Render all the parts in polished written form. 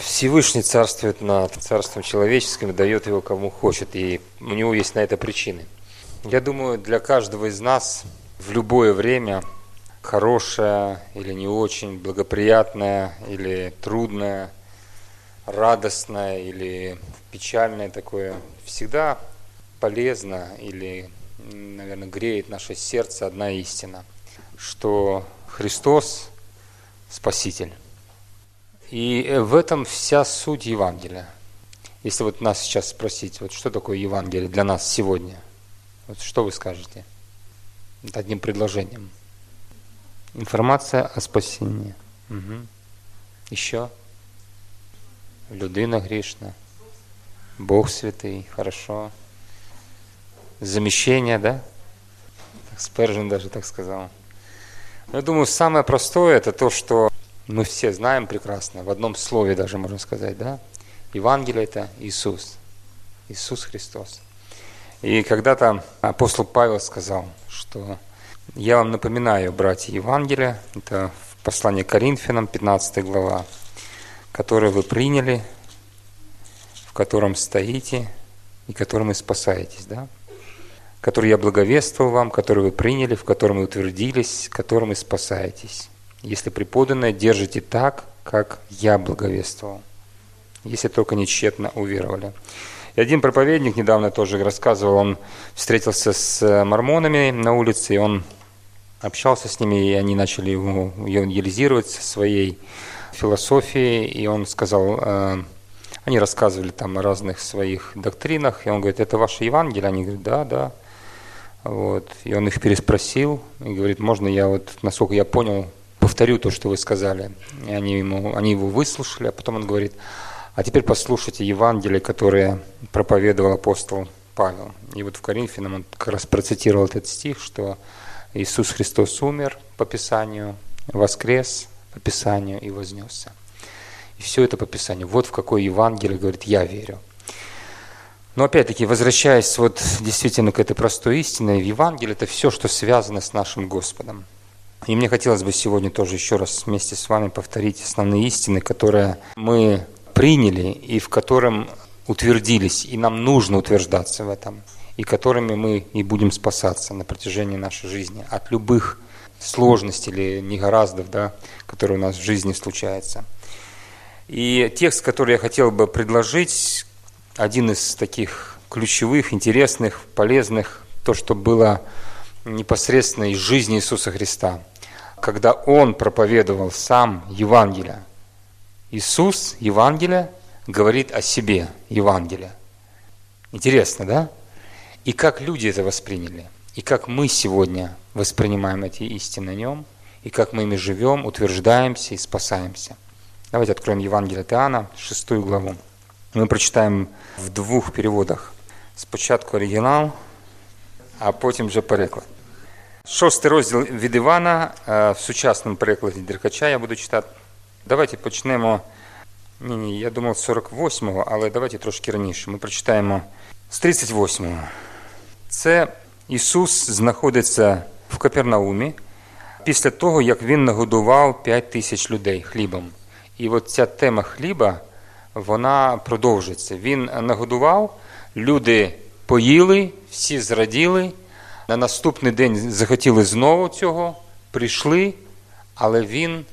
Всевышний царствует над царством человеческим и дает его кому хочет, и у него есть на это причины. Я думаю, для каждого из нас в любое время хорошее или не очень, благоприятное или трудное, радостное или печальное такое, всегда полезно или, наверное, греет наше сердце одна истина, что Христос – Спаситель. И в этом вся суть Евангелия. Если вот нас сейчас спросить, вот что такое Евангелие для нас сегодня, вот что вы скажете? Одним предложением. Информация о спасении. Угу. Еще? Людина грішна. Бог святий. Хорошо. Замещение, да? Спержин даже так сказал. Но я думаю, самое простое это то, что мы все знаем прекрасно, в одном слове даже можно сказать, да? Евангелие – это Иисус. Иисус Христос. И когда-то апостол Павел сказал, что я вам напоминаю, братья, Евангелие, это в послании к Коринфянам, 15 глава, которое вы приняли, в котором стоите и которым и спасаетесь, да? Который я благовествовал вам, который вы приняли, в котором вы утвердились, которым и спасаетесь. Если преподанное держите так, как я благовествовал, если только не тщетно уверовали. И один проповедник недавно тоже рассказывал, он встретился с мормонами на улице, и он общался с ними, и они начали его евангелизировать своей философией, и он сказал, они рассказывали там о разных своих доктринах, и он говорит, это ваше Евангелие? Они говорят, да. Вот. И он их переспросил, и говорит, можно я вот, насколько я понял, повторю то, что вы сказали. И они его выслушали, а потом он говорит, а теперь послушайте Евангелие, которое проповедовал апостол Павел. И вот в Коринфянам он как раз процитировал этот стих, что Иисус Христос умер по Писанию, воскрес по Писанию и вознесся. И все это по Писанию. Вот в какое Евангелие, говорит, я верю. Но опять-таки, возвращаясь вот действительно к этой простой истине, в Евангелии это все, что связано с нашим Господом. И мне хотелось бы сегодня тоже еще раз вместе с вами повторить основные истины, которые мы приняли и в котором утвердились, и нам нужно утверждаться в этом, и которыми мы и будем спасаться на протяжении нашей жизни от любых сложностей или негораздов, да, которые у нас в жизни случаются. И текст, который я хотел бы предложить, один из таких ключевых, интересных, полезных, то, что было непосредственно из жизни Иисуса Христа, когда Он проповедовал сам Евангелие. Иисус, Евангелие, говорит о себе, Евангелие. Интересно, да? И как люди это восприняли, и как мы сегодня воспринимаем эти истины о Нем, и как мы ими живем, утверждаемся и спасаемся. Давайте откроем Евангелие от Иоанна, 6 главу. Мы прочитаем в двух переводах. Спочатку оригінал, а потім вже переклад. 6 розділ від Івана, в сучасному перекладі Деркача я буду читати. Давайте почнемо, я думав з 48-го, але давайте трошки раніше. Ми прочитаємо з 38-го. Це Ісус знаходиться в Капернаумі після того, як Він нагодував 5000 людей хлібом. І от ця тема хліба, вона продовжується. Він нагодував, люди поїли, всі зраділи, на наступний день захотіли знову цього, прийшли, але він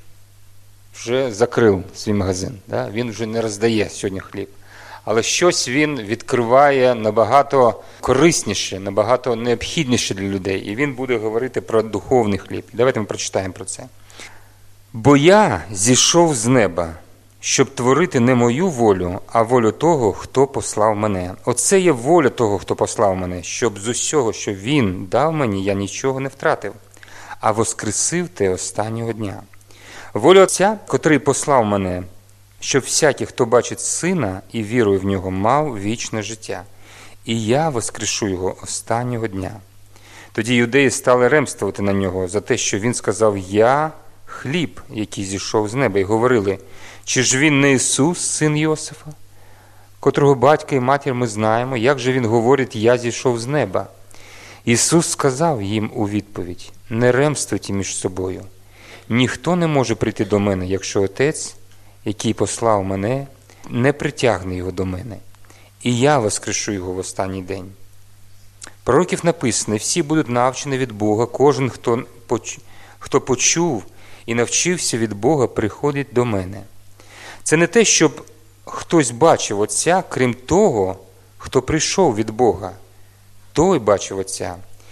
вже закрив свій магазин. Да? Він вже не роздає сьогодні хліб. Але щось він відкриває набагато корисніше, набагато необхідніше для людей. І він буде говорити про духовний хліб. Давайте ми прочитаємо про це. «Бо я зійшов з неба, щоб творити не мою волю, а волю того, хто послав мене. Оце є воля того, хто послав мене, щоб з усього, що він дав мені, я нічого не втратив, а воскресив те останнього дня. Воля Отця, котрий послав мене, щоб всякий, хто бачить Сина і вірує в Нього, мав вічне життя. І я воскрешу його останнього дня». Тоді юдеї стали ремствувати на нього за те, що він сказав «Я хліб, який зійшов з неба», і говорили: «Чи ж він не Ісус, син Йосифа, котрого батька і матір ми знаємо, як же він говорить «Я зійшов з неба»?» Ісус сказав їм у відповідь: «Не ремствуйте між собою. Ніхто не може прийти до мене, якщо Отець, який послав мене, не притягне його до мене, і я воскрешу його в останній день. Пророків написано, всі будуть навчені від Бога, кожен, хто почув і навчився від Бога, приходить до мене. Це не те, щоб хтось бачив Отця, крім того, хто прийшов від Бога. Той бачив Отця.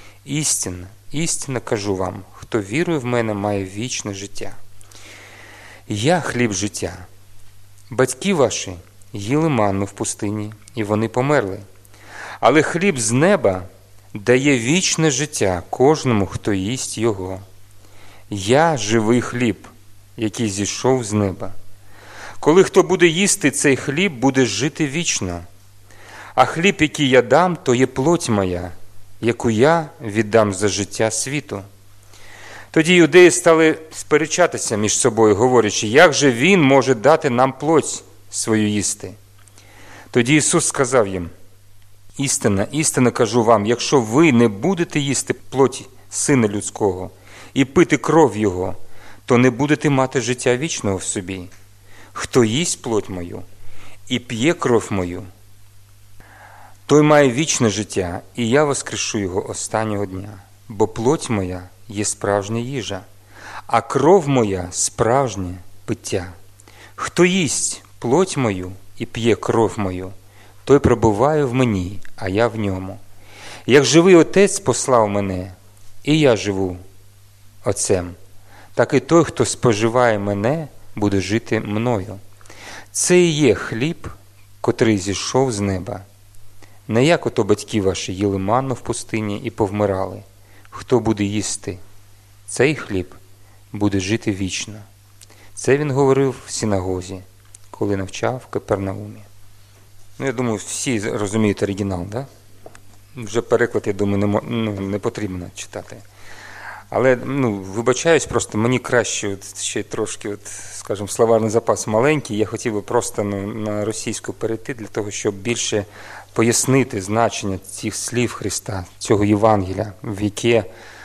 Істинно кажу вам, хто вірує в мене, має вічне життя. Я хліб життя. Батьки ваші їли манну в пустині, і вони померли. Але хліб з неба дає вічне життя кожному, хто їсть його. Я живий хліб, який зійшов з неба. Коли хто буде їсти цей хліб, буде жити вічно. А хліб, який я дам, то є плоть моя, яку я віддам за життя світу. Тоді юдеї стали сперечатися між собою, говорячи, як же він може дати нам плоть свою їсти? Тоді Ісус сказав їм, істинно кажу вам, якщо ви не будете їсти плоть Сина Людського і пити кров Його, то не будете мати життя вічного в собі. Хто їсть плоть мою і п'є кров мою, той має вічне життя, і я воскрешу його останнього дня. Бо плоть моя є справжня їжа, а кров моя – справжнє пиття. Хто їсть плоть мою і п'є кров мою, той пробуває в мені, а я в ньому. Як живий Отець послав мене, і я живу Отцем, так і той, хто споживає мене, буде жити мною. Це і є хліб, котрий зійшов з неба. Не як ото батьки ваші їли манну в пустині і повмирали. Хто буде їсти цей хліб, буде жити вічно. Це він говорив в синагозі, коли навчав в Капернаумі. Я думаю, всі розуміють оригінал, да? Вже переклад, я думаю, не потрібно читати. Але, вибачаюсь, просто мені краще ще трошки, скажімо, словарний запас маленький. Я хотів би просто на російську перейти для того, щоб більше пояснити значення цих слів Христа, цього Євангелія, в яке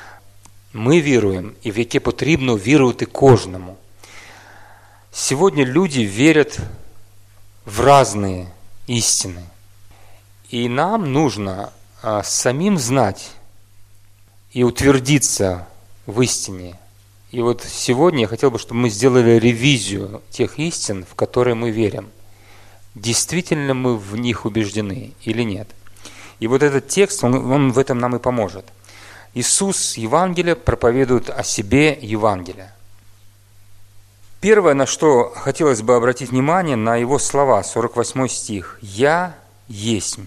ми віруємо і в яке потрібно вірувати кожному. Сьогодні люди вірять в різні истины. И нам нужно самим знать и утвердиться в истине. И вот сегодня я хотел бы, чтобы мы сделали ревизию тех истин, в которые мы верим. Действительно мы в них убеждены или нет. И вот этот текст, он в этом нам и поможет. Иисус, Евангелие, проповедует о себе Евангелие. Первое, на что хотелось бы обратить внимание, на его слова, 48 стих. «Я есмь».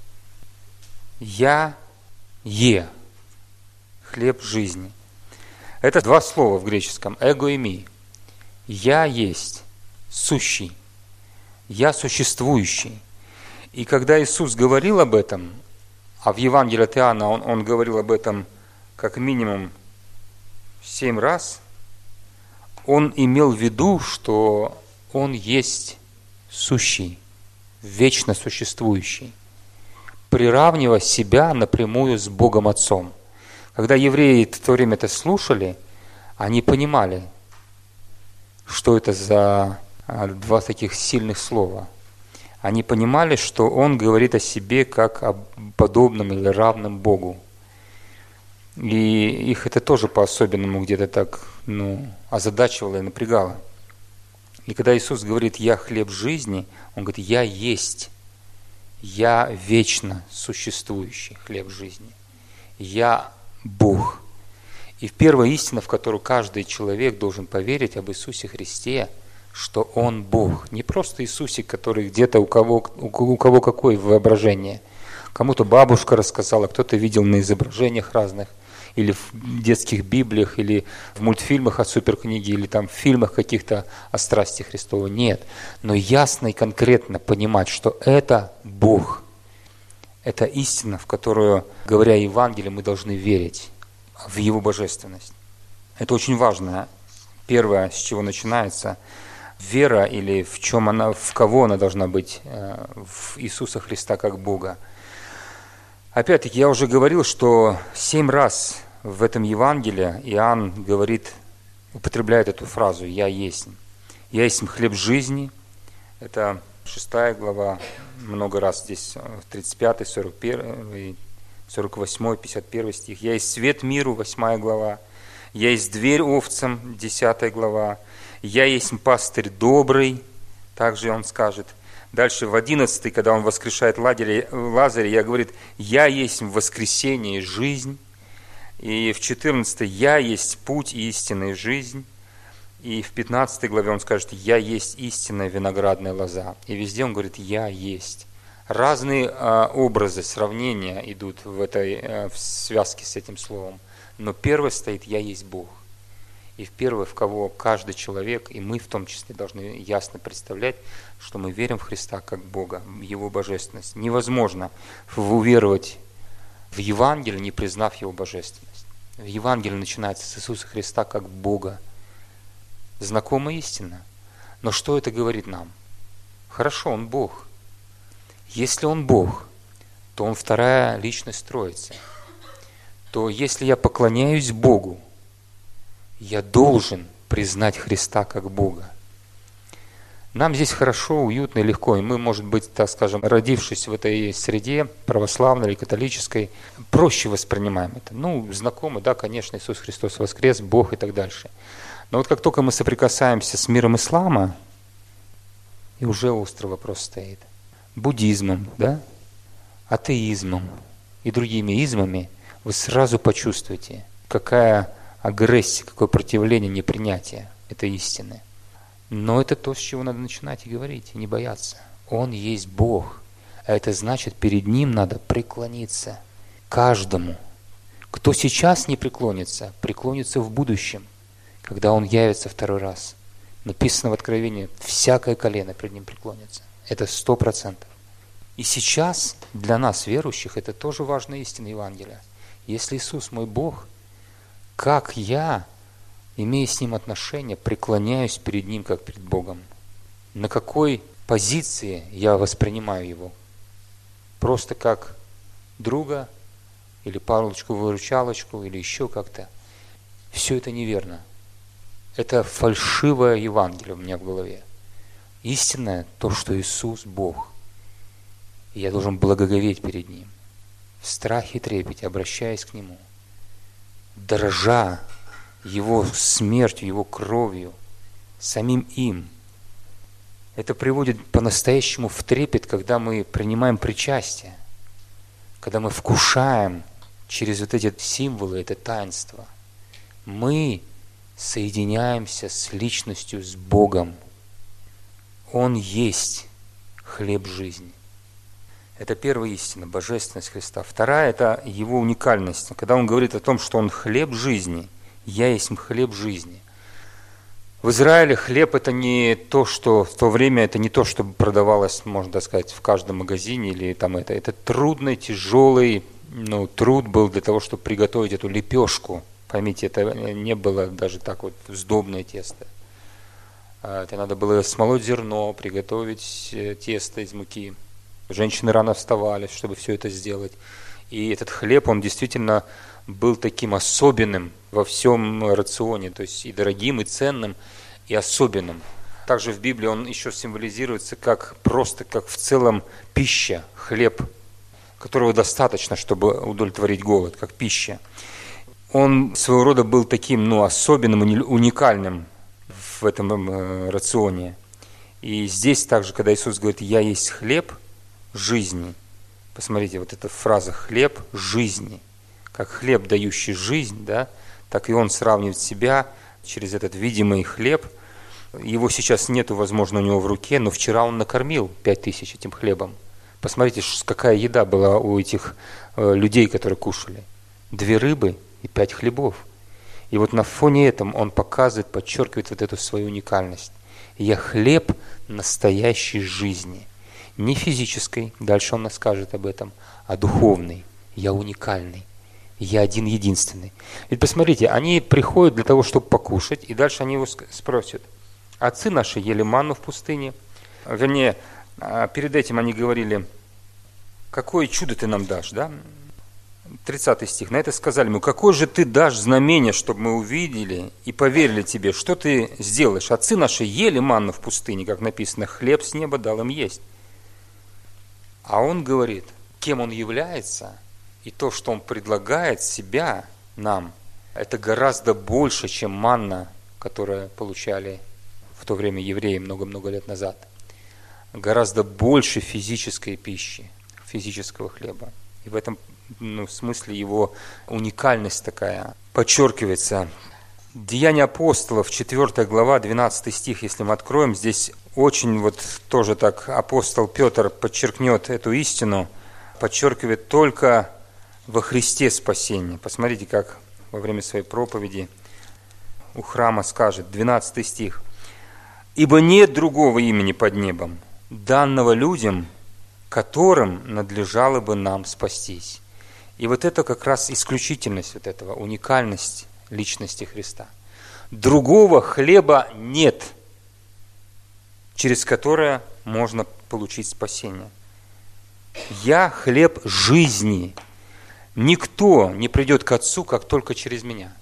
«Я е» – хлеб жизни. Это два слова в греческом. «Эго и ми». «Я есть», «сущий». «Я существующий». И когда Иисус говорил об этом, а в Евангелии от Иоанна он говорил об этом как минимум 7 раз, он имел в виду, что он есть сущий, вечно существующий, приравнивая себя напрямую с Богом Отцом. Когда евреи в то время это слушали, они понимали, что это за два таких сильных слова. Они понимали, что он говорит о себе как о подобном или равном Богу. И их это тоже по-особенному где-то так, озадачивало и напрягало. И когда Иисус говорит «Я хлеб жизни», Он говорит «Я есть, я вечно существующий хлеб жизни, я Бог». И первая истина, в которую каждый человек должен поверить об Иисусе Христе, что Он Бог. Не просто Иисусик, который где-то у кого какое воображение. Кому-то бабушка рассказала, кто-то видел на изображениях разных, или в детских библиях, или в мультфильмах о суперкниге, или там в фильмах каких-то о страсти Христовой. Нет. Но ясно и конкретно понимать, что это Бог. Это истина, в которую, говоря Евангелие, мы должны верить, в Его божественность. Это очень важно. Первое, с чего начинается вера, или в чем она, в кого она должна быть, в Иисуса Христа как Бога. Опять-таки, я уже говорил, что 7 раз в этом Евангелии Иоанн употребляет эту фразу «Я есть». «Я есть хлеб жизни». Это 6 глава, много раз здесь 35, 41, 48, 51 стих. «Я есть свет миру», 8 глава. «Я есть дверь овцам», 10 глава. «Я есть пастырь добрый», также он скажет. Дальше в 11, когда он воскрешает Лазаря, я говорит, «Я есть воскресение и жизнь». И в 14, «Я есть путь и истинная жизнь». И в 15 главе он скажет, «Я есть истинная виноградная лоза». И везде он говорит, «Я есть». Разные образы, сравнения идут в связке с этим словом. Но первое стоит «Я есть Бог». И первое, в кого каждый человек, и мы в том числе, должны ясно представлять, что мы верим в Христа как Бога, в Его божественность. Невозможно уверовать в Евангелие, не признав Его божественность. В Евангелии начинается с Иисуса Христа как Бога. Знакомая истина. Но что это говорит нам? Хорошо, Он Бог. Если Он Бог, то Он вторая личность Троицы. То если я поклоняюсь Богу, я должен признать Христа как Бога. Нам здесь хорошо, уютно и легко. И мы, может быть, так скажем, родившись в этой среде, православной или католической, проще воспринимаем это. Знакомы, да, конечно, Иисус Христос воскрес, Бог и так дальше. Но вот как только мы соприкасаемся с миром ислама, и уже острый вопрос стоит. Буддизмом, да, атеизмом и другими измами, вы сразу почувствуете, какая агрессия, какое противление, непринятие этой истины. Но это то, с чего надо начинать и говорить, и не бояться. Он есть Бог, а это значит, перед Ним надо преклониться каждому. Кто сейчас не преклонится, преклонится в будущем, когда Он явится второй раз. Написано в Откровении, всякое колено пред Ним преклонится. Это 100%. И сейчас для нас, верующих, это тоже важная истина Евангелия. Если Иисус мой Бог, как я, имея с Ним отношения, преклоняюсь перед Ним, как перед Богом? На какой позиции я воспринимаю Его? Просто как друга, или палочку-выручалочку, или еще как-то? Все это неверно. Это фальшивое Евангелие у меня в голове. Истинное то, что Иисус Бог. И я должен благоговеть перед Ним, в страхе и трепете, обращаясь к Нему, дорожа Его смертью, Его кровью, самим им. Это приводит по-настоящему в трепет, когда мы принимаем причастие, когда мы вкушаем через вот эти символы, это таинство. Мы соединяемся с личностью, с Богом. Он есть хлеб жизни. Это первая истина, божественность Христа. Вторая – это Его уникальность. Когда Он говорит о том, что Он хлеб жизни, «Я есть хлеб жизни». В Израиле хлеб – это не то, что в то время, это не то, что продавалось, можно сказать, в каждом магазине или там это. Это трудный, тяжелый труд был для того, чтобы приготовить эту лепешку. Поймите, это не было даже так вот сдобное тесто. Это надо было смолоть зерно, приготовить тесто из муки. Женщины рано вставали, чтобы все это сделать. И этот хлеб, он действительно был таким особенным во всем рационе, то есть и дорогим, и ценным, и особенным. Также в Библии он еще символизируется как просто, как в целом пища, хлеб, которого достаточно, чтобы удовлетворить голод, как пища. Он своего рода был таким, особенным, уникальным в этом рационе. И здесь также, когда Иисус говорит, «Я есть хлеб жизни», посмотрите, вот эта фраза «хлеб жизни», как хлеб, дающий жизнь, да, так и Он сравнивает себя через этот видимый хлеб. Его сейчас нету, возможно, у него в руке, но вчера Он накормил 5000 этим хлебом. Посмотрите, какая еда была у этих людей, которые кушали. 2 рыбы и 5 хлебов. И вот на фоне этом Он показывает, подчеркивает вот эту свою уникальность. «Я хлеб настоящей жизни». Не физической, дальше Он нас скажет об этом, а духовной. Я уникальный. Я один единственный. Ведь посмотрите, они приходят для того, чтобы покушать, и дальше они его спросят. Отцы наши ели манну в пустыне. Вернее, перед этим они говорили, какое чудо ты нам дашь, да? 30 стих. На это сказали ему: какое же ты дашь знамение, чтобы мы увидели и поверили тебе? Что ты сделаешь? Отцы наши ели манну в пустыне, как написано, хлеб с неба дал им есть. А он говорит, кем он является, и то, что он предлагает себя нам, это гораздо больше, чем манна, которую получали в то время евреи много-много лет назад. Гораздо больше физической пищи, физического хлеба. И в этом смысле его уникальность такая подчеркивается. Деяния апостолов, 4 глава, 12 стих, если мы откроем, здесь очень тоже так апостол Петр подчеркнет эту истину, подчеркивает только во Христе спасение. Посмотрите, как во время своей проповеди у храма скажет, 12 стих. «Ибо нет другого имени под небом, данного людям, которым надлежало бы нам спастись». И это как раз исключительность этого, уникальность личности Христа. Другого хлеба нет, через которое можно получить спасение. Я хлеб жизни. Никто не придет к Отцу, как только через меня.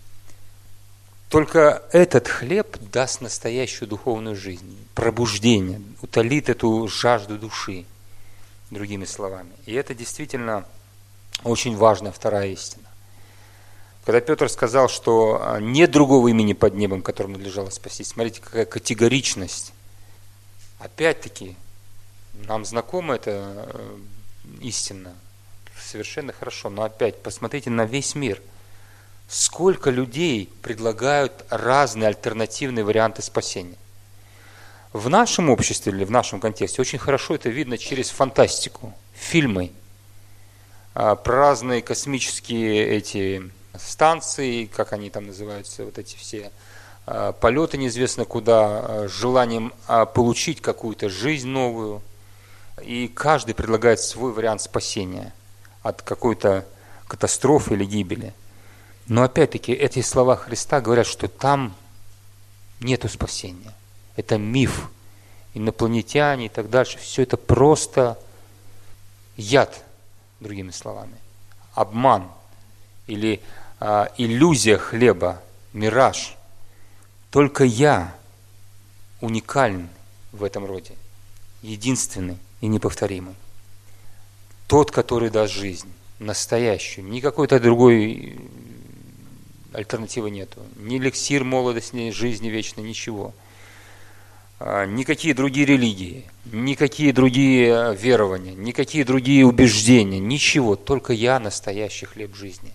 Только этот хлеб даст настоящую духовную жизнь, пробуждение, утолит эту жажду души, другими словами. И это действительно очень важная вторая истина. Когда Петр сказал, что нет другого имени под небом, которым надлежало спастись, смотрите, какая категоричность. Опять-таки, нам знакома эта истина совершенно хорошо, но опять посмотрите на весь мир. Сколько людей предлагают разные альтернативные варианты спасения. В нашем обществе или в нашем контексте очень хорошо это видно через фантастику, фильмы, про разные космические эти станции, как они там называются, эти все полеты неизвестно куда, с желанием получить какую-то жизнь новую. И каждый предлагает свой вариант спасения от какой-то катастрофы или гибели. Но опять-таки эти слова Христа говорят, что там нету спасения. Это миф, инопланетяне и так дальше. Все это просто яд, другими словами. Обман или иллюзия хлеба, мираж. Только я уникален в этом роде. Единственный и неповторимый. Тот, который даст жизнь, настоящую. Ни какой-то другой альтернативы нету. Ни эликсир молодости, ни жизни вечной, ничего. Никакие другие религии, никакие другие верования, никакие другие убеждения, ничего. Только я настоящий хлеб жизни.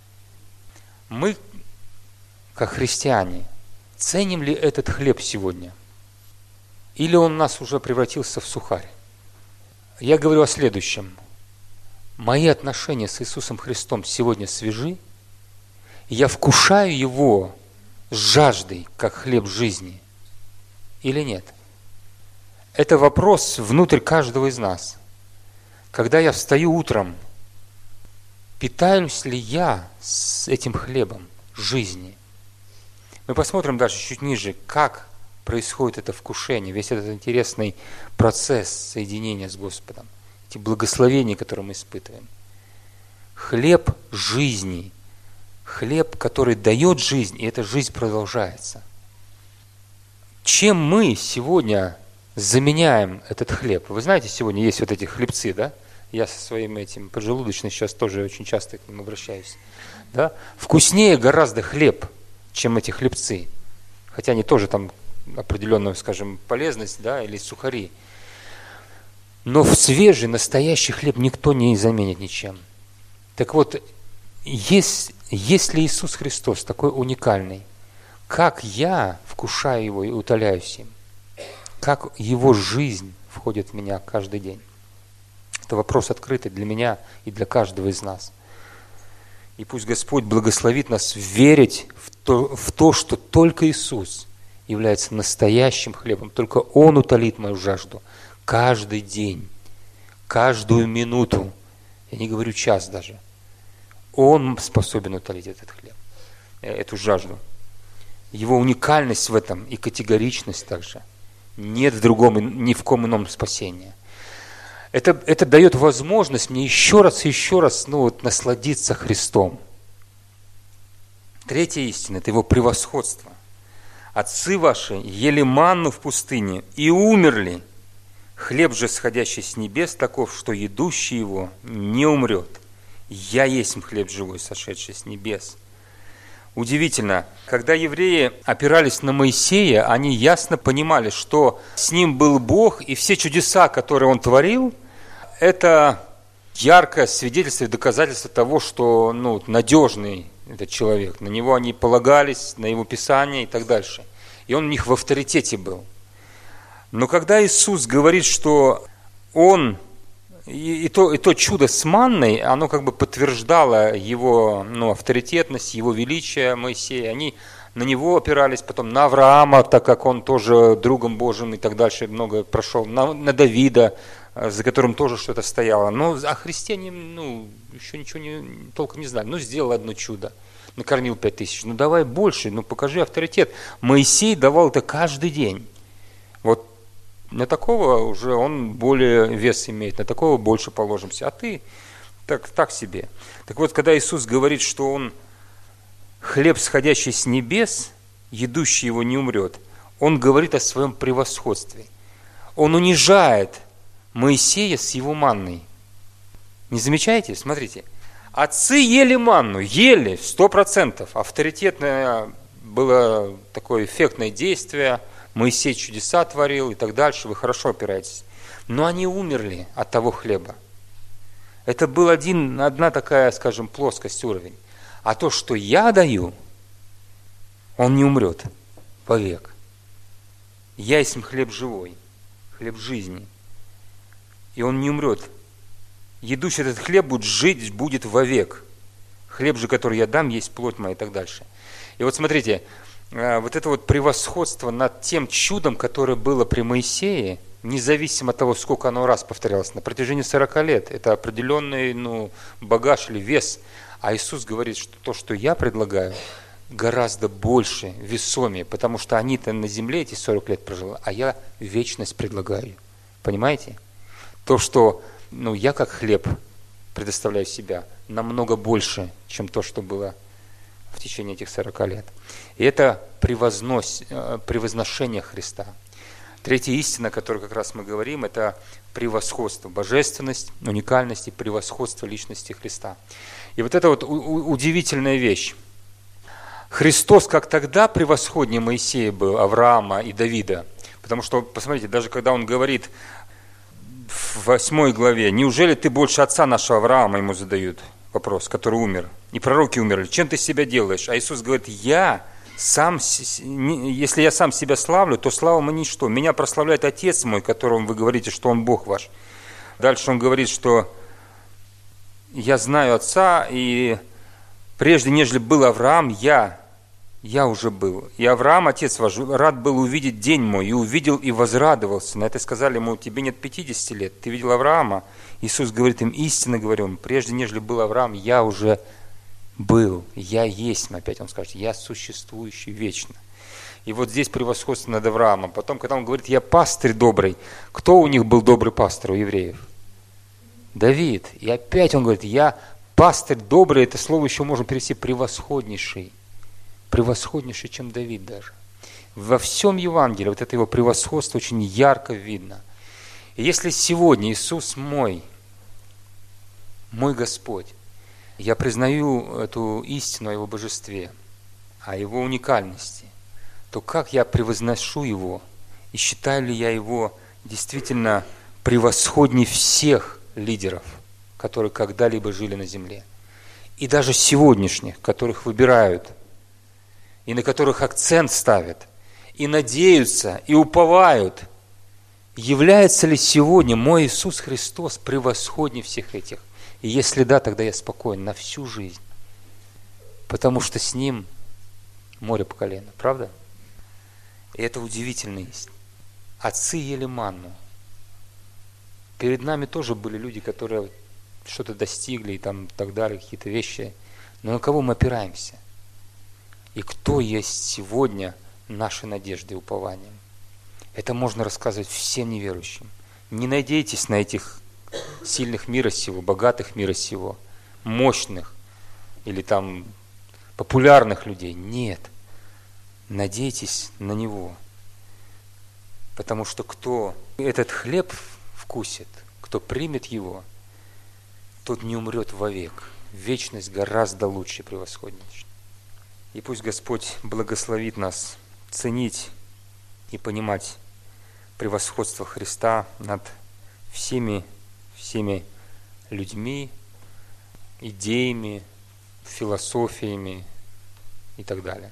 Мы, как христиане, ценим ли этот хлеб сегодня? Или он у нас уже превратился в сухарь? Я говорю о следующем. Мои отношения с Иисусом Христом сегодня свежи. Я вкушаю Его с жаждой, как хлеб жизни, или нет? Это вопрос внутрь каждого из нас. Когда я встаю утром, питаюсь ли я с этим хлебом жизни? Мы посмотрим дальше, чуть ниже, как происходит это вкушение, весь этот интересный процесс соединения с Господом, эти благословения, которые мы испытываем. Хлеб жизни, хлеб, который дает жизнь, и эта жизнь продолжается. Чем мы сегодня заменяем этот хлеб? Вы знаете, сегодня есть эти хлебцы, да? Я со своим этим поджелудочным сейчас тоже очень часто к ним обращаюсь. Да? Вкуснее гораздо хлеб, чем эти хлебцы. Хотя они тоже там определенную, скажем, полезность, да, или сухари. Но в свежий, настоящий хлеб никто не заменит ничем. Так вот, если Иисус Христос такой уникальный, как я вкушаю Его и утоляюсь им? Как Его жизнь входит в меня каждый день? Это вопрос открытый для меня и для каждого из нас. И пусть Господь благословит нас верить в то, что только Иисус является настоящим хлебом, только Он утолит мою жажду каждый день, каждую минуту. Я не говорю час даже. Он способен утолить этот хлеб, эту жажду. Его уникальность в этом и категоричность также. Нет в другом, ни в ком ином спасения. Это дает возможность мне еще раз насладиться Христом. Третья истина – это Его превосходство. Отцы ваши ели манну в пустыне и умерли. Хлеб же, сходящий с небес, таков, что едущий его не умрет. Я есть хлеб живой, сошедший с небес. Удивительно, когда евреи опирались на Моисея, они ясно понимали, что с ним был Бог, и все чудеса, которые он творил, это яркое свидетельство и доказательство того, что надежный этот человек. На него они полагались, на его Писание и так дальше. И он у них в авторитете был. Но когда Иисус говорит, что он, и то чудо с манной, оно как бы подтверждало его авторитетность, его величие Моисея. Они на него опирались, потом на Авраама, так как он тоже другом Божьим и так дальше много прошел, на Давида, за которым тоже что-то стояло. Но о Христе еще ничего толком не знали. Сделал одно чудо. Накормил 5000. Давай больше, покажи авторитет. Моисей давал это каждый день. Вот на такого уже он более вес имеет, на такого больше положимся. А ты так себе. Так вот, когда Иисус говорит, что он хлеб, сходящий с небес, едущий его не умрет, он говорит о своем превосходстве. Он унижает Моисея с его манной. Не замечаете? Смотрите. Отцы ели манну, ели 100%. Авторитетное было такое эффектное действие. Моисей чудеса творил и так дальше. Вы хорошо опираетесь. Но они умерли от того хлеба. Это был одна такая, скажем, плоскость, уровень. А то, что я даю, он не умрет вовек. Я есть хлеб живой, хлеб жизни. И он не умрет. Едущий этот хлеб будет вовек. Хлеб же, который я дам, есть плоть моя и так дальше. И вот смотрите, вот это вот превосходство над тем чудом, которое было при Моисее, независимо от того, сколько оно раз повторялось, на протяжении 40 лет, это определенный багаж или вес. А Иисус говорит, что то, что я предлагаю, гораздо больше, весомее, потому что они-то на земле эти 40 лет прожили, а я вечность предлагаю. Понимаете? То, что я как хлеб предоставляю себя, намного больше, чем то, что было в течение этих 40 лет. И это превозношение Христа. Третья истина, о которой как раз мы говорим, это превосходство, божественность, уникальность и превосходство личности Христа. И вот это вот удивительная вещь. Христос как тогда превосходнее Моисея был, Авраама и Давида. Потому что, посмотрите, даже когда он говорит в 8 главе, неужели ты больше отца нашего Авраама, ему задают вопрос, который умер, и пророки умерли, чем ты себя делаешь? А Иисус говорит, если я сам себя славлю, то слава мне ничто. Меня прославляет Отец мой, которому вы говорите, что Он Бог ваш. Дальше Он говорит, что я знаю Отца, и прежде, нежели был Авраам, я уже был. И Авраам, отец ваш, рад был увидеть день мой, и увидел, и возрадовался. На это сказали ему, тебе нет 50 лет, ты видел Авраама? Иисус говорит им, истинно говорю, прежде, нежели был Авраам, я уже был, я есть, опять он скажет, я существующий вечно. И вот здесь превосходство над Авраамом. Потом, когда он говорит, я пастырь добрый, кто у них был добрый пастырь у евреев? Давид. И опять он говорит, я пастырь добрый, это слово еще можно перевести превосходнейший, чем Давид даже. Во всем Евангелии вот это его превосходство очень ярко видно. И если сегодня Иисус мой Господь, я признаю эту истину о Его божестве, о Его уникальности, то как я превозношу Его, и считаю ли я Его действительно превосходней всех лидеров, которые когда-либо жили на земле, и даже сегодняшних, которых выбирают, и на которых акцент ставят, и надеются, и уповают, является ли сегодня мой Иисус Христос превосходней всех этих? И если да, тогда я спокоен на всю жизнь, потому что с Ним море по колено, правда? И это удивительно есть. Отцы ели манну. Перед нами тоже были люди, которые что-то достигли и так далее, какие-то вещи. Но на кого мы опираемся? И кто есть сегодня нашей надеждой и упованием? Это можно рассказывать всем неверующим. Не надейтесь на этих сильных мира сего, богатых мира сего, мощных или там популярных людей. Нет. Надейтесь на Него. Потому что кто этот хлеб вкусит, кто примет его, тот не умрет вовек. Вечность гораздо лучше и превосходнее. И пусть Господь благословит нас ценить и понимать превосходство Христа над всеми людьми, идеями, философиями и так далее.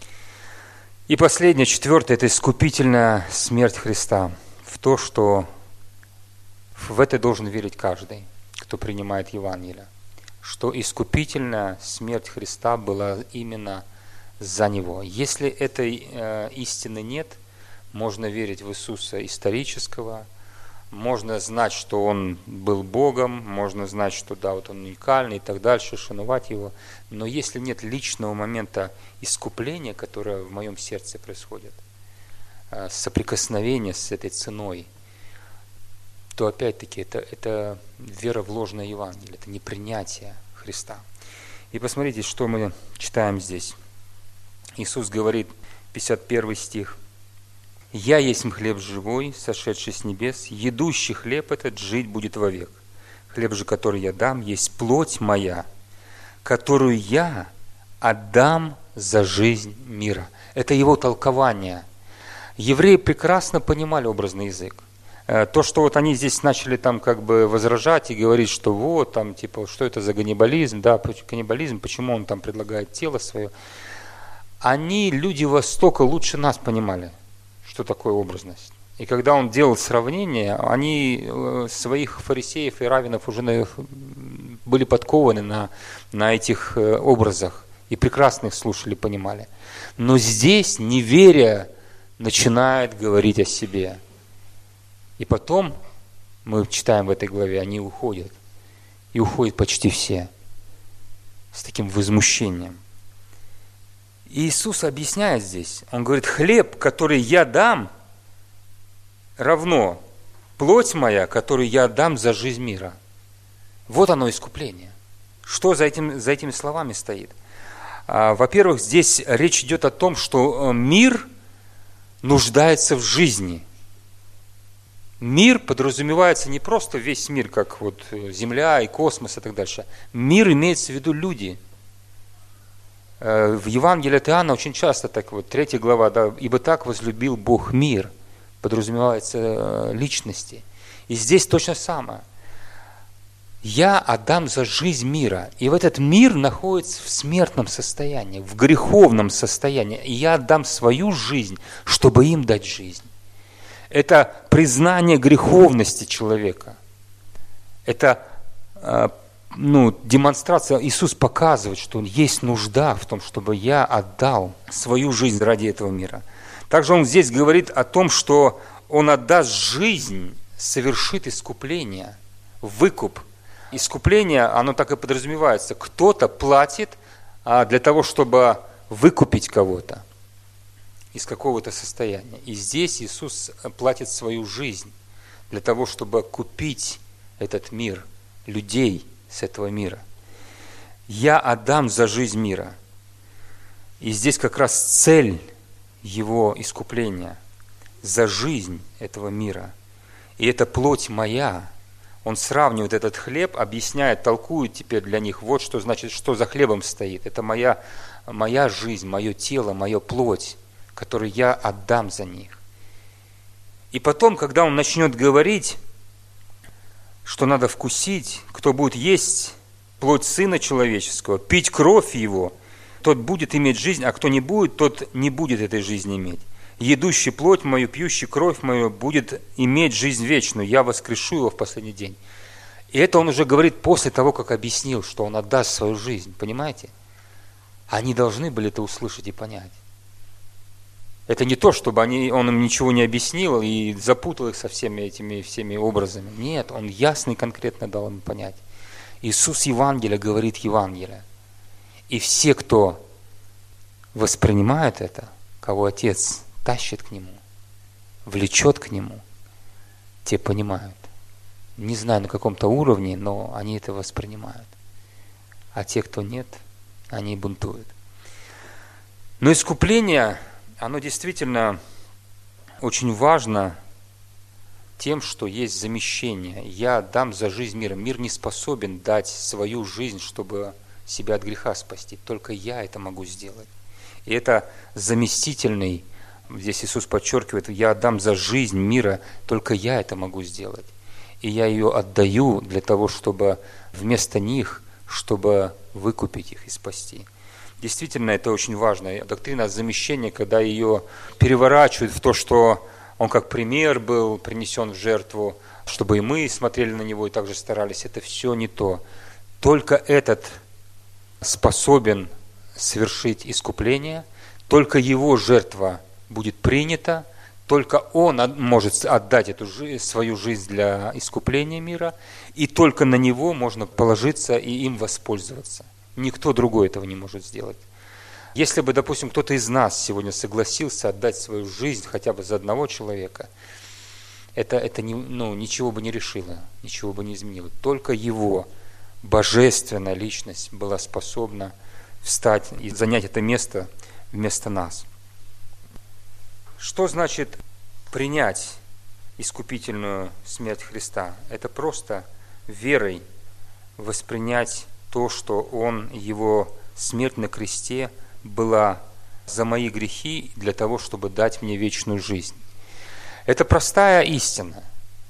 И последнее, четвертое, это искупительная смерть Христа. В то, что в это должен верить каждый, кто принимает Евангелие. Что искупительная смерть Христа была именно за Него. Если этой истины нет, можно верить в Иисуса исторического, можно знать, что Он был Богом, можно знать, что да, вот Он уникальный и так дальше, шановать Его. Но если нет личного момента искупления, которое в моем сердце происходит, соприкосновения с этой ценой, то опять-таки это вера в ложное Евангелие, это непринятие Христа. И посмотрите, что мы читаем здесь. Иисус говорит, 51 стих. «Я есть хлеб живой, сошедший с небес, едущий хлеб этот жить будет вовек. Хлеб же, который я дам, есть плоть моя, которую я отдам за жизнь мира». Это его толкование. Евреи прекрасно понимали образный язык. То, что вот они здесь начали там как бы возражать и говорить, что вот там типа, что это за каннибализм, да, каннибализм, почему он там предлагает тело свое. Они, люди Востока, лучше нас понимали, что такое образность. И когда он делал сравнение, они своих фарисеев и раввинов уже были подкованы на этих образах и прекрасно их слушали, понимали. Но здесь неверие начинает говорить о себе. И потом, мы читаем в этой главе, они уходят. И уходят почти все. С таким возмущением. И Иисус объясняет здесь. Он говорит, хлеб, который я дам, равно плоть моя, которую я дам за жизнь мира. Вот оно искупление. Что за этими словами стоит? Во-первых, здесь речь идет о том, что мир нуждается в жизни. Мир подразумевается не просто весь мир, как вот Земля и космос и так дальше. Мир имеется в виду люди. В Евангелии от Иоанна очень часто так вот, 3 глава, да, «Ибо так возлюбил Бог мир», подразумевается личности. И здесь точно самое. Я отдам за жизнь мира. И в этот мир находится в смертном состоянии, в греховном состоянии. И я отдам свою жизнь, чтобы им дать жизнь. Это признание греховности человека. Это демонстрация. Иисус показывает, что есть нужда в том, чтобы я отдал свою жизнь ради этого мира. Также Он здесь говорит о том, что Он отдаст жизнь, совершит искупление, выкуп. Искупление, оно так и подразумевается. Кто-то платит для того, чтобы выкупить кого-то из какого-то состояния. И здесь Иисус платит свою жизнь для того, чтобы купить этот мир, людей с этого мира. Я отдам за жизнь мира. И здесь как раз цель Его искупления за жизнь этого мира. И это плоть моя. Он сравнивает этот хлеб, объясняет, толкует теперь для них, вот что значит, что за хлебом стоит. Это моя жизнь, мое тело, моя плоть, которую я отдам за них. И потом, когда он начнет говорить, что надо вкусить, кто будет есть плоть Сына Человеческого, пить кровь Его, тот будет иметь жизнь, а кто не будет, тот не будет этой жизни иметь. Едущий плоть мою, пьющий кровь мою, будет иметь жизнь вечную, я воскрешу его в последний день. И это он уже говорит после того, как объяснил, что он отдаст свою жизнь, понимаете? Они должны были это услышать и понять. Это не то, чтобы он им ничего не объяснил и запутал их со всеми образами. Нет, он ясно и конкретно дал им понять. Иисус Евангелие говорит Евангелие. И все, кто воспринимает это, кого Отец тащит к Нему, влечет к Нему, те понимают. не знаю, на каком-то уровне, но они это воспринимают. А те, кто нет, они бунтуют. Но искупление, оно действительно очень важно тем, что есть замещение. Я дам за жизнь мира. Мир не способен дать свою жизнь, чтобы себя от греха спасти. Только я это могу сделать. И это заместительный, здесь Иисус подчеркивает, я отдам за жизнь мира, только я это могу сделать. И я ее отдаю для того, чтобы вместо них, чтобы выкупить их и спасти. Действительно, это очень важно. Доктрина замещения, когда ее переворачивают в то, что он как пример был принесен в жертву, чтобы и мы смотрели на него и также старались, это все не то. Только этот способен совершить искупление, только его жертва будет принята, только он может отдать свою жизнь для искупления мира, и только на него можно положиться и им воспользоваться. Никто другой этого не может сделать. Если бы, допустим, кто-то из нас сегодня согласился отдать свою жизнь хотя бы за одного человека, это ничего бы не решило, ничего бы не изменило. Только его божественная личность была способна встать и занять это место вместо нас. Что значит принять искупительную смерть Христа? Это просто верой воспринять то, что его смерть на кресте была за мои грехи для того, чтобы дать мне вечную жизнь. Это простая истина.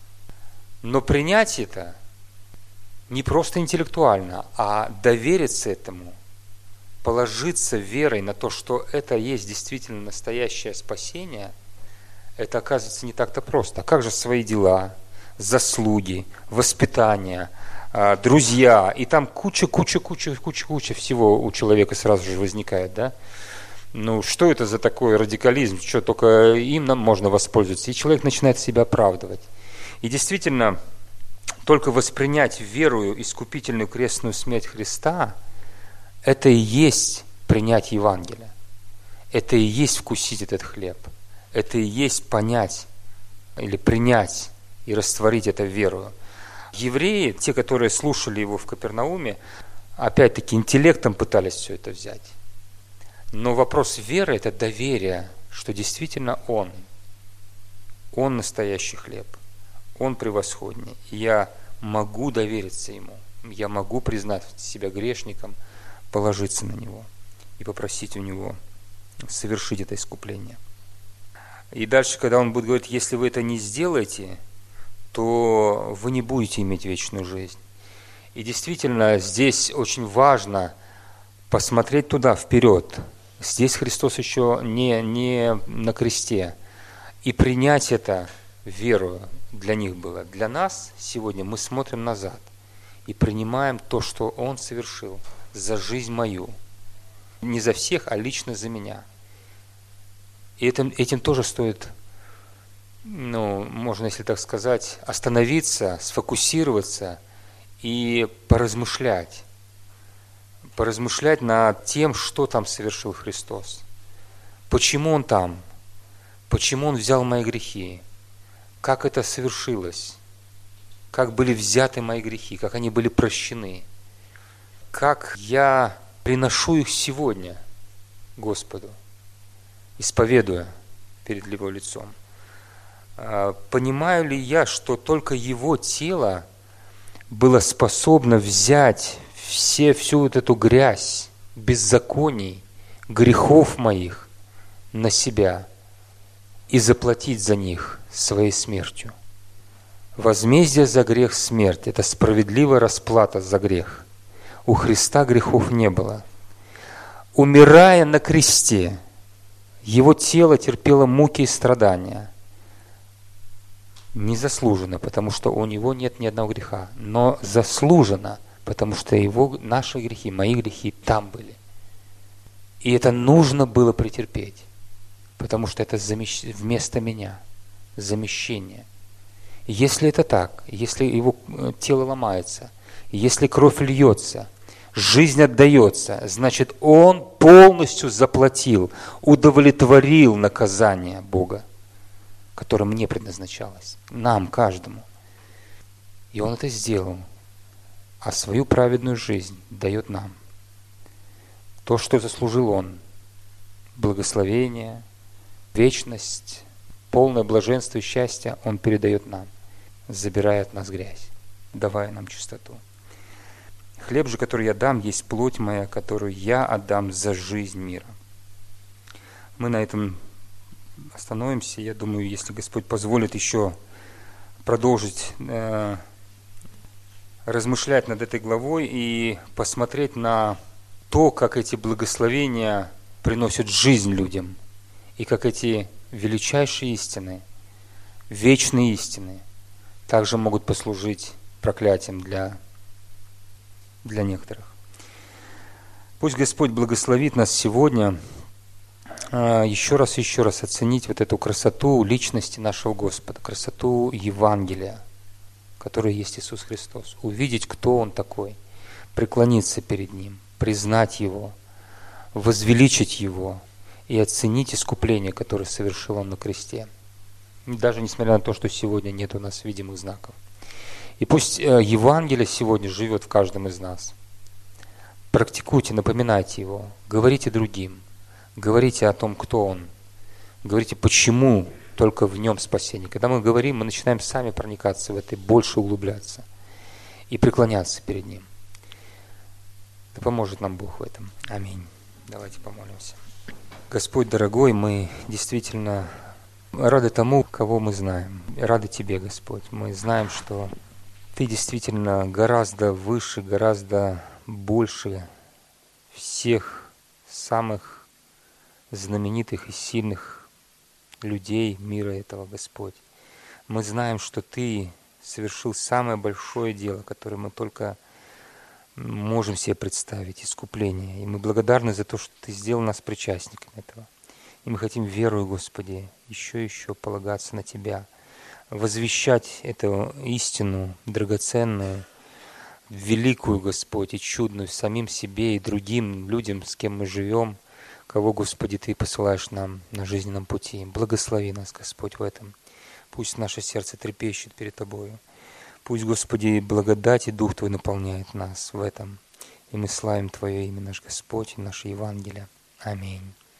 Но принять это не просто интеллектуально, а довериться этому, положиться верой на то, что это есть действительно настоящее спасение, это оказывается не так-то просто. А как же свои дела, заслуги, воспитание, друзья, и там куча всего у человека сразу же возникает, да? Ну, что это за такой радикализм? Что, только им нам можно воспользоваться? И человек начинает себя оправдывать. И действительно, только воспринять верою искупительную крестную смерть Христа, это и есть принять Евангелие. Это и есть вкусить этот хлеб. Это и есть понять или принять и растворить это верою. Евреи, те, которые слушали его в Капернауме, опять-таки интеллектом пытались все это взять. Но вопрос веры – это доверие, что действительно Он настоящий хлеб, Он превосходней. И я могу довериться Ему, я могу признать себя грешником, положиться на Него и попросить у Него совершить это искупление. И дальше, когда Он будет говорить, если вы это не сделаете, то вы не будете иметь вечную жизнь. И действительно, здесь очень важно посмотреть туда, вперед. Здесь Христос еще не на кресте. И принять это верою для них было. Для нас сегодня мы смотрим назад и принимаем то, что Он совершил за жизнь мою. Не за всех, а лично за меня. И этим тоже стоит, можно, если так сказать, остановиться, сфокусироваться и поразмышлять. Поразмышлять над тем, что там совершил Христос. Почему Он там? Почему Он взял мои грехи? Как это совершилось? Как были взяты мои грехи? Как они были прощены? Как я приношу их сегодня Господу, исповедуя перед Его лицом? Понимаю ли я, что только Его тело было способно взять всю вот эту грязь, беззаконий, грехов моих на себя и заплатить за них своей смертью? Возмездие за грех – смерть. Это справедливая расплата за грех. У Христа грехов не было. Умирая на кресте, Его тело терпело муки и страдания. Незаслуженно, потому что у Него нет ни одного греха, но заслуженно, потому что наши грехи, мои грехи там были. И это нужно было претерпеть, потому что это вместо меня, замещение. Если это так, если Его тело ломается, если кровь льется, жизнь отдается, значит, Он полностью заплатил, удовлетворил наказание Бога, которое мне предназначалось, нам, каждому. И Он это сделал, а свою праведную жизнь дает нам. То, что заслужил Он, благословение, вечность, полное блаженство и счастье, Он передает нам, забирая от нас грязь, давая нам чистоту. Хлеб же, который я дам, есть плоть моя, которую я отдам за жизнь мира. Мы на этом остановимся. Я думаю, если Господь позволит еще продолжить размышлять над этой главой и посмотреть на то, как эти благословения приносят жизнь людям, и как эти величайшие истины, вечные истины, также могут послужить проклятием для некоторых. Пусть Господь благословит нас сегодня еще раз оценить вот эту красоту личности нашего Господа, красоту Евангелия, которое есть Иисус Христос. Увидеть, кто Он такой, преклониться перед Ним, признать Его, возвеличить Его и оценить искупление, которое совершил Он на кресте. Даже несмотря на то, что сегодня нет у нас видимых знаков. И пусть Евангелие сегодня живет в каждом из нас. Практикуйте, напоминайте его, говорите другим, говорите о том, кто Он, говорите, почему только в Нем спасение. Когда мы говорим, мы начинаем сами проникаться в это, больше углубляться и преклоняться перед Ним. Да поможет нам Бог в этом. Аминь. Давайте помолимся. Господь дорогой, мы действительно рады тому, кого мы знаем. Рады Тебе, Господь. Мы знаем, что Ты действительно гораздо выше, гораздо больше всех самых знаменитых и сильных людей мира этого, Господь. Мы знаем, что Ты совершил самое большое дело, которое мы только можем себе представить, искупление. И мы благодарны за то, что Ты сделал нас причастниками этого. И мы хотим, верою, Господи, еще полагаться на Тебя, возвещать эту истину драгоценную, великую, Господь, и чудную самим себе и другим людям, с кем мы живем, кого, Господи, Ты посылаешь нам на жизненном пути. Благослови нас, Господь, в этом. Пусть наше сердце трепещет перед Тобою. Пусть, Господи, благодать и Дух Твой наполняет нас в этом. И мы славим Твое имя, наш Господь, и наше Евангелие. Аминь.